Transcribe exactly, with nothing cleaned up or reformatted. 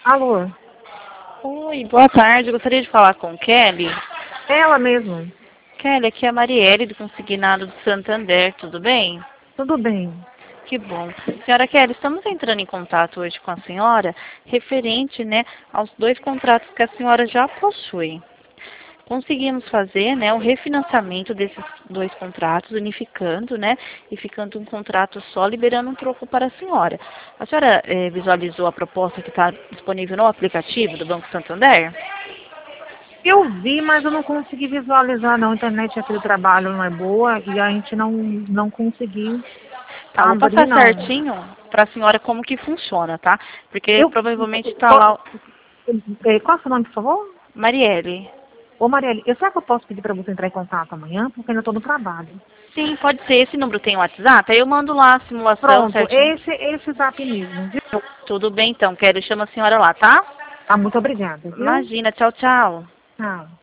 Alô? Oi, boa tarde. Eu gostaria de falar com Kelly. Ela mesmo. Kelly, aqui é a Marielle do Consignado do Santander, tudo bem? Tudo bem. Que bom. Senhora Kelly, estamos entrando em contato hoje com a senhora referente, né, aos dois contratos que a senhora já possui. Conseguimos fazer, né, o refinanciamento desses dois contratos, unificando, né, e ficando um contrato só, liberando um troco para a senhora. A senhora eh, visualizou a proposta que está disponível no aplicativo do Banco Santander? Eu vi, mas eu não consegui visualizar, não. A internet aqui do trabalho não é boa e a gente não, não conseguiu Tá, vou abrir, passar não. certinho para a senhora como que funciona, tá? Porque Eu, provavelmente está qual, lá... eh, qual é o seu nome, por favor? Marielle. Ô, Marielle, eu, será que eu posso pedir para você entrar em contato amanhã? Porque eu ainda estou no trabalho. Sim, pode ser. Esse número tem WhatsApp? Aí eu mando lá a simulação Pronto, certinho. esse, esse zap mesmo, viu? Tudo bem, então. Quero chamar a senhora lá, tá? Ah, muito obrigada, viu? Imagina. Tchau, tchau. Tchau.